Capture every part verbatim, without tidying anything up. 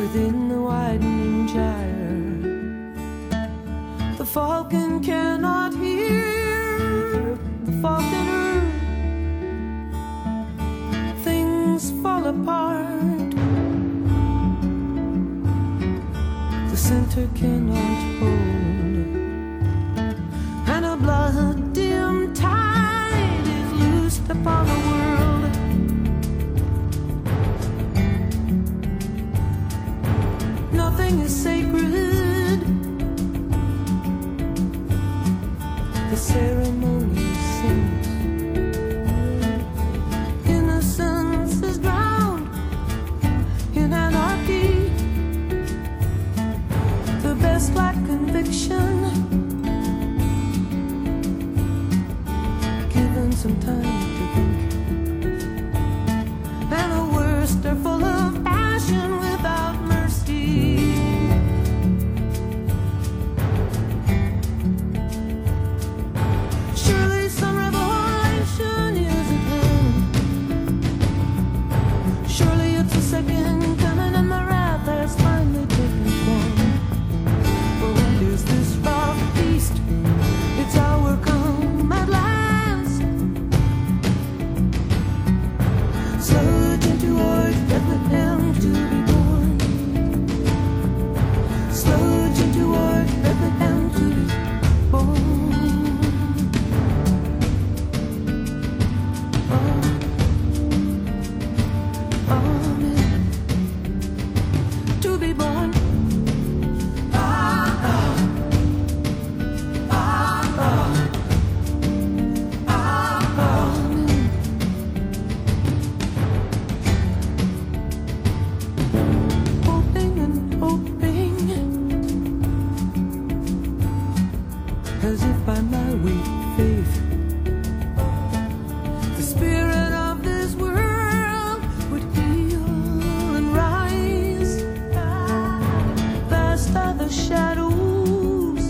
within the widening gyre. The falcon cannot hear the falconer. Things fall apart. The center cannot hold, and a blood-dim tide is loosed upon the world. Nothing is sacred. The ceremony sings. Innocence is drowned in anarchy. The best lack conviction, given some time to think. And the worst are full of passion without mercy. Surely some revelation is at hand. Surely it's a second coming and the wrath has finally taken form. For what is this raw feast? It's our come at last. Surging towards Bethlehem to be born. Surging towards Bethlehem to be born. Oh, amen. To be born. Ah, ah. Ah, ah. Ah, amen. Hoping and hoping, as if by my weak faith, the spirit of this world would heal and rise. Vast are the shadows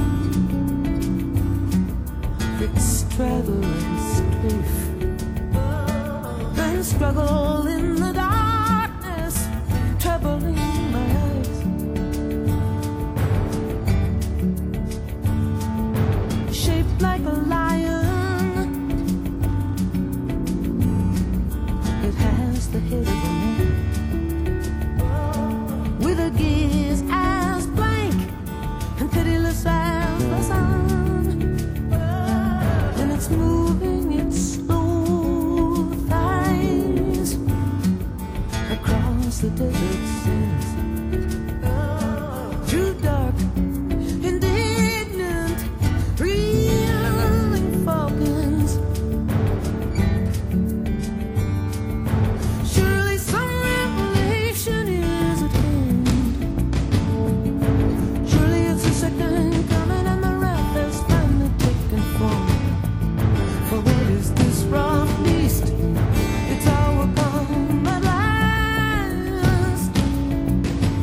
that straddle and strafe and struggle in the darkness, troubling my eyes. Shaped like a lion, it has the head of a man, with a gaze as blank and pitiless as the sun. And it's moving its slow thighs across the desert sands, through dark, indignant, reeling falcons. Surely some revelation is at hand. Surely it's the second coming and the wrath has finally taken form. For what is this raw feast? It's our come at last.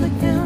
again.